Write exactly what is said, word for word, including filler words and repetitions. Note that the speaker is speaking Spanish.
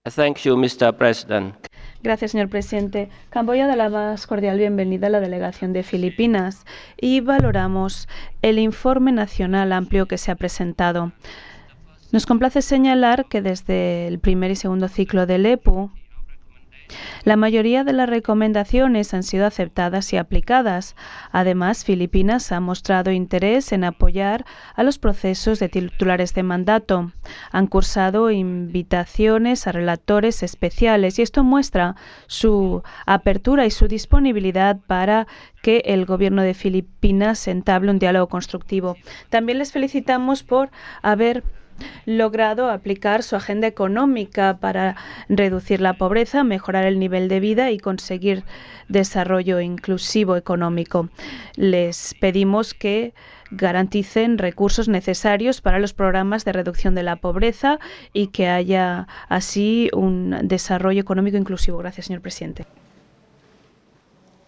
Thank you, mister President. Gracias, señor presidente. Camboya da la más cordial bienvenida a la delegación de Filipinas y valoramos el informe nacional amplio que se ha presentado. Nos complace señalar que desde el primer y segundo ciclo del E P U, la mayoría de las recomendaciones han sido aceptadas y aplicadas. Además, Filipinas ha mostrado interés en apoyar a los procesos de titulares de mandato. Han cursado invitaciones a relatores especiales y esto muestra su apertura y su disponibilidad para que el gobierno de Filipinas entable un diálogo constructivo. También les felicitamos por haber logrado aplicar su agenda económica para reducir la pobreza, mejorar el nivel de vida y conseguir desarrollo inclusivo económico. Les pedimos que garanticen recursos necesarios para los programas de reducción de la pobreza y que haya así un desarrollo económico inclusivo. Gracias, señor presidente.